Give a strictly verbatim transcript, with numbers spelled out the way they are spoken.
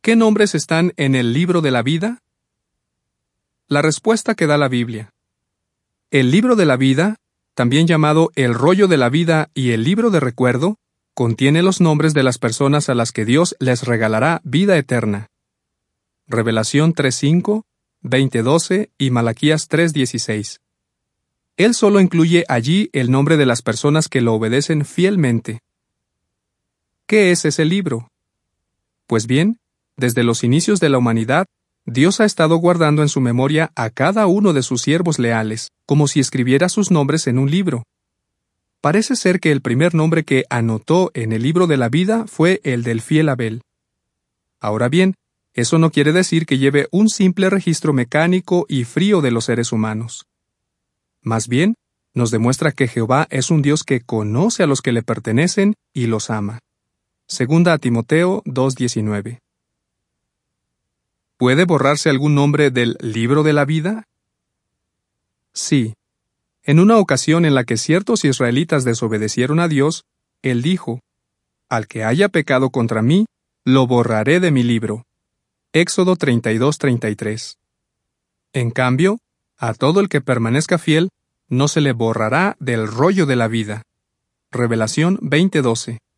¿Qué nombres están en el libro de la vida? La respuesta que da la Biblia. El libro de la vida, también llamado el rollo de la vida y el libro de recuerdo, contiene los nombres de las personas a las que Dios les regalará vida eterna. Revelación tres cinco, veinte doce y Malaquías tres dieciséis. Él solo incluye allí el nombre de las personas que lo obedecen fielmente. ¿Qué es ese libro? Pues bien, desde los inicios de la humanidad, Dios ha estado guardando en su memoria a cada uno de sus siervos leales, como si escribiera sus nombres en un libro. Parece ser que el primer nombre que anotó en el libro de la vida fue el del fiel Abel. Ahora bien, eso no quiere decir que lleve un simple registro mecánico y frío de los seres humanos. Más bien, nos demuestra que Jehová es un Dios que conoce a los que le pertenecen y los ama. Segunda a Timoteo dos diecinueve. ¿Puede borrarse algún nombre del libro de la vida? Sí. En una ocasión en la que ciertos israelitas desobedecieron a Dios, Él dijo: «Al que haya pecado contra mí, lo borraré de mi libro». Éxodo treinta y dos treinta y tres. En cambio, a todo el que permanezca fiel, no se le borrará del rollo de la vida. Revelación veinte doce.